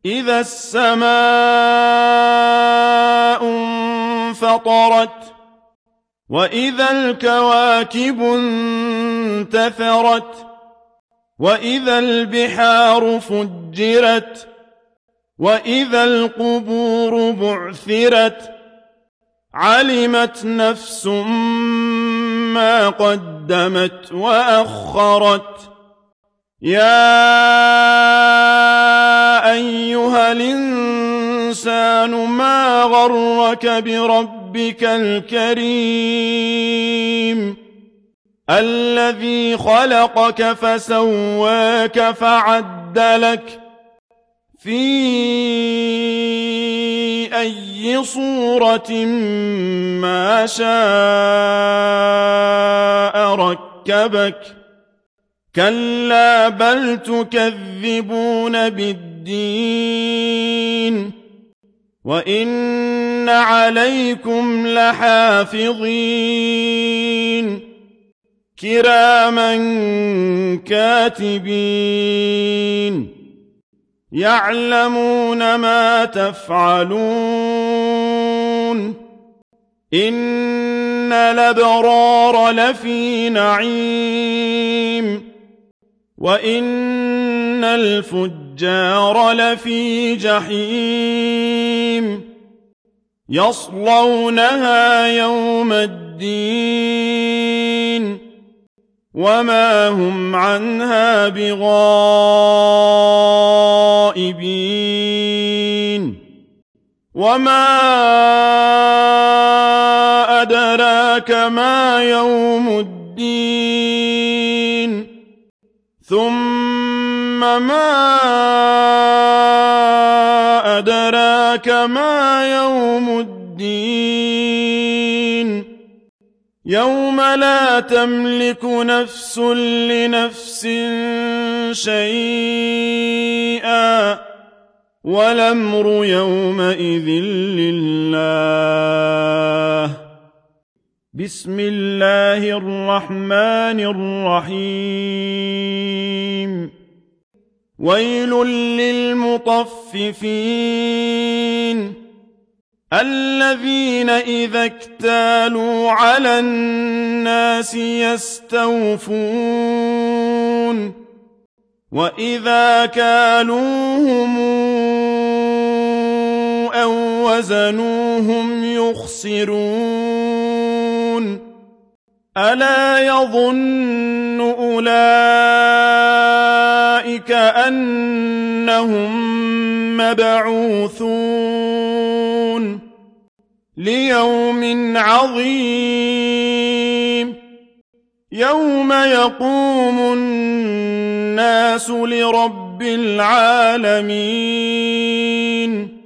إذا السماء انفطرت وإذا الكواكب انتثرت وإذا البحار فجرت وإذا القبور بعثرت علمت نفس ما قدمت وأخرت يا أيها الإنسان ما غرك بربك الكريم الذي خلقك فسواك فعدلك في أي صورة ما شاء ركبك كلا بل تكذبون بالدين وإن عليكم لحافظين كراما كاتبين يعلمون ما تفعلون إن الأبرار لفي نعيم وإن الفجار لفي جحيم يصلونها يوم الدين وما هم عنها بغائبين وما أدراك ما يوم الدين ثم ما أدراك ما يوم الدين يوم لا تملك نفس لنفس شيئا والأمر يومئذ لله بسم الله الرحمن الرحيم ويل للمطففين الذين إذا اكتالوا على الناس يستوفون وإذا كالوهم أو وزنوهم يخسرون ألا يظن أولئك أنهم مبعوثون ليوم عظيم يوم يقوم الناس لرب العالمين